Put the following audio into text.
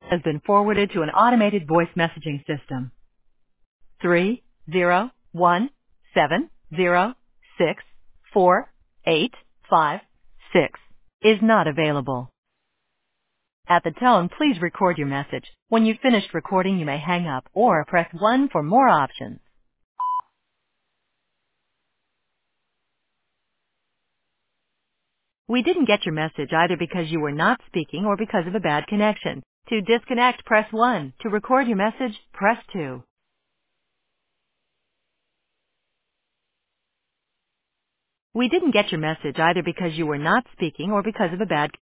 has been forwarded to an automated voice messaging system. 30170648556 is not available. At the tone, please record your message. When you've finished recording, you may hang up or press 1 for more options. We didn't get your message either because you were not speaking or because of a bad connection. To disconnect, press 1. To record your message, press 2. We didn't get your message either because you were not speaking or because of a bad